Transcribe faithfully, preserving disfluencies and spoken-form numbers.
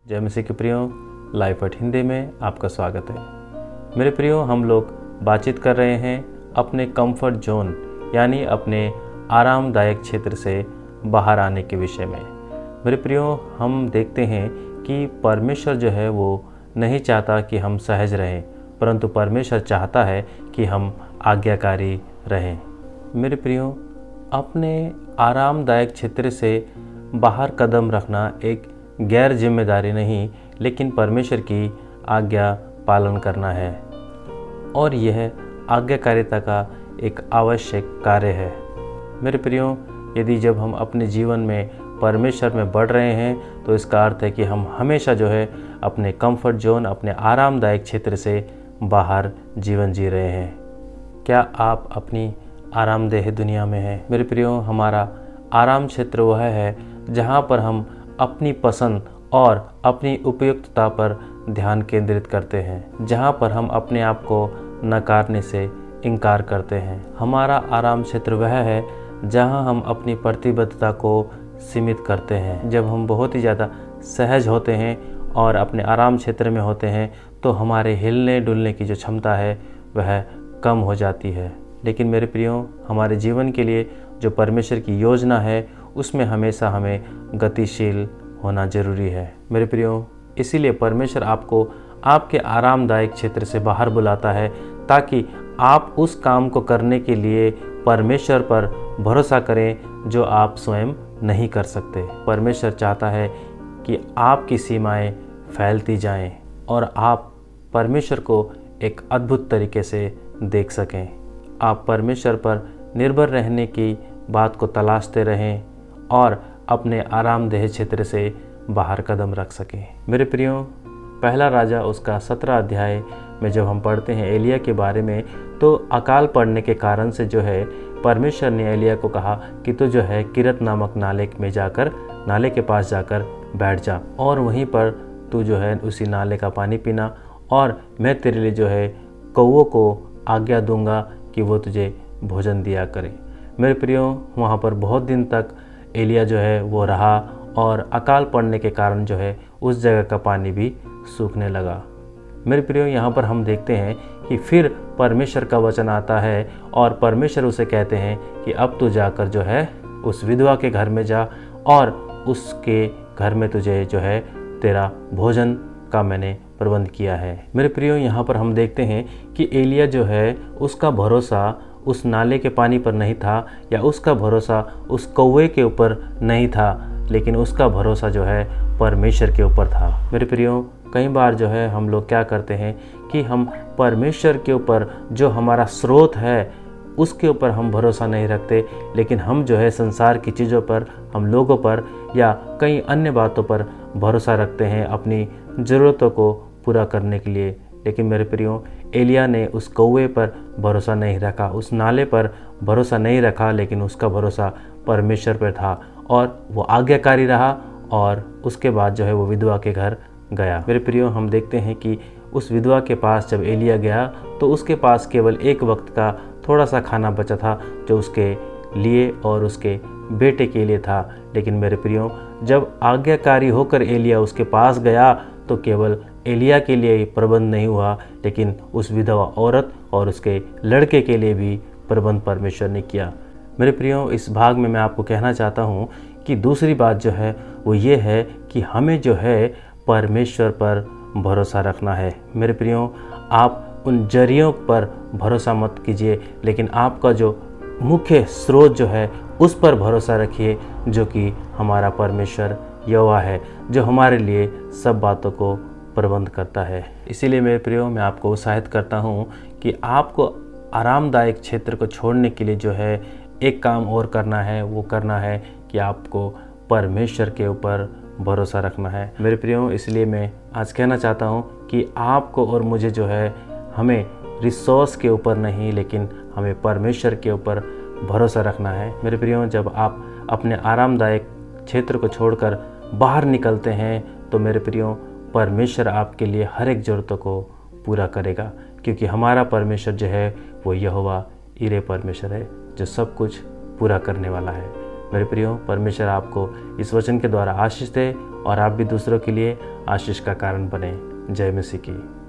जय मसीह के प्रियो, लाइफ एट हिंदी में आपका स्वागत है। मेरे प्रियो, हम लोग बातचीत कर रहे हैं अपने कंफर्ट जोन यानी अपने आरामदायक क्षेत्र से बाहर आने के विषय में। मेरे प्रियो, हम देखते हैं कि परमेश्वर जो है वो नहीं चाहता कि हम सहज रहें, परंतु परमेश्वर चाहता है कि हम आज्ञाकारी रहें। मेरे प्रियो, अपने आरामदायक क्षेत्र से बाहर कदम रखना एक गैर जिम्मेदारी नहीं, लेकिन परमेश्वर की आज्ञा पालन करना है और यह आज्ञाकारिता का एक आवश्यक कार्य है। मेरे प्रियो, यदि जब हम अपने जीवन में परमेश्वर में बढ़ रहे हैं तो इसका अर्थ है कि हम हमेशा जो है अपने कंफर्ट जोन, अपने आरामदायक क्षेत्र से बाहर जीवन जी रहे हैं। क्या आप अपनी आरामदेह दुनिया में हैं? मेरे प्रियो, हमारा आराम क्षेत्र वह है जहाँ पर हम अपनी पसंद और अपनी उपयुक्तता पर ध्यान केंद्रित करते हैं, जहाँ पर हम अपने आप को नकारने से इनकार करते हैं। हमारा आराम क्षेत्र वह है जहाँ हम अपनी प्रतिबद्धता को सीमित करते हैं। जब हम बहुत ही ज़्यादा सहज होते हैं और अपने आराम क्षेत्र में होते हैं तो हमारे हिलने डुलने की जो क्षमता है वह कम हो जाती है। लेकिन मेरे प्रियो, हमारे जीवन के लिए जो परमेश्वर की योजना है उसमें हमेशा हमें गतिशील होना जरूरी है। मेरे प्रियो, इसीलिए परमेश्वर आपको आपके आरामदायक क्षेत्र से बाहर बुलाता है ताकि आप उस काम को करने के लिए परमेश्वर पर भरोसा करें जो आप स्वयं नहीं कर सकते। परमेश्वर चाहता है कि आपकी सीमाएं फैलती जाएं और आप परमेश्वर को एक अद्भुत तरीके से देख सकें। आप परमेश्वर पर निर्भर रहने की बात को तलाशते रहें और अपने आरामदेह क्षेत्र से बाहर कदम रख सकें। मेरे प्रियो, पहला राजा उसका सत्रह अध्याय में जब हम पढ़ते हैं एलिया के बारे में, तो अकाल पड़ने के कारण से जो है परमेश्वर ने एलिया को कहा कि तू जो है किरत नामक नाले में जाकर नाले के पास जाकर बैठ जा और वहीं पर तू जो है उसी नाले का पानी पीना और मैं तेरे लिए जो है कौवों को आज्ञा दूंगा कि वो तुझे भोजन दिया करें। मेरे प्रियो, वहाँ पर बहुत दिन तक एलिया जो है वो रहा और अकाल पड़ने के कारण जो है उस जगह का पानी भी सूखने लगा। मेरे प्रियो, यहाँ पर हम देखते हैं कि फिर परमेश्वर का वचन आता है और परमेश्वर उसे कहते हैं कि अब तू जाकर जो है उस विधवा के घर में जा और उसके घर में तुझे जो है तेरा भोजन का मैंने प्रबंध किया है। मेरे प्रियो, यहाँ पर हम देखते हैं कि एलिया जो है उसका भरोसा उस नाले के पानी पर नहीं था या उसका भरोसा उस कौवे के ऊपर नहीं था, लेकिन उसका भरोसा जो है परमेश्वर के ऊपर था। मेरे प्रियो, कई बार जो है हम लोग क्या करते हैं कि हम परमेश्वर के ऊपर जो हमारा स्रोत है उसके ऊपर हम भरोसा नहीं रखते, लेकिन हम जो है संसार की चीज़ों पर, हम लोगों पर या कई अन्य बातों पर भरोसा रखते हैं अपनी ज़रूरतों को पूरा करने के लिए। लेकिन मेरे प्रियो, एलिया ने उस कौवे पर भरोसा नहीं रखा, उस नाले पर भरोसा नहीं रखा, लेकिन उसका भरोसा परमेश्वर पर था और वो आज्ञाकारी रहा और उसके बाद जो है वो विधवा के घर गया। मेरे प्रियो, हम देखते हैं कि उस विधवा के पास जब एलिया गया तो उसके पास केवल एक वक्त का थोड़ा सा खाना बचा था जो उसके लिए और उसके बेटे के लिए था। लेकिन मेरे प्रियो, जब आज्ञाकारी होकर एलिया उसके पास गया तो केवल एलिया के लिए ही प्रबंध नहीं हुआ, लेकिन उस विधवा औरत और उसके लड़के के लिए भी प्रबंध परमेश्वर ने किया। मेरे प्रियो, इस भाग में मैं आपको कहना चाहता हूँ कि दूसरी बात जो है वो ये है कि हमें जो है परमेश्वर पर भरोसा रखना है। मेरे प्रियो, आप उन जरियों पर भरोसा मत कीजिए, लेकिन आपका जो मुख्य स्रोत जो है उस पर भरोसा रखिए, जो कि हमारा परमेश्वर यहोवा है, जो हमारे लिए सब बातों को प्रबंध करता है। इसीलिए मेरे प्रियो, मैं आपको उत्साहित करता हूँ कि आपको आरामदायक क्षेत्र को छोड़ने के लिए जो है एक काम और करना है। वो करना है कि आपको परमेश्वर के ऊपर भरोसा रखना है। मेरे प्रियो, इसलिए मैं आज कहना चाहता हूँ कि आपको और मुझे जो है हमें रिसोर्स के ऊपर नहीं, लेकिन हमें परमेश्वर के ऊपर भरोसा रखना है। मेरे प्रियो, जब आप अपने आरामदायक क्षेत्र को छोड़कर बाहर निकलते हैं तो मेरे प्रियो, परमेश्वर आपके लिए हर एक ज़रूरतों को पूरा करेगा, क्योंकि हमारा परमेश्वर जो है वो यहोवा ईरे परमेश्वर है जो सब कुछ पूरा करने वाला है। मेरे प्रियो, परमेश्वर आपको इस वचन के द्वारा आशीष दे और आप भी दूसरों के लिए आशीष का कारण बने। जय मसीह की।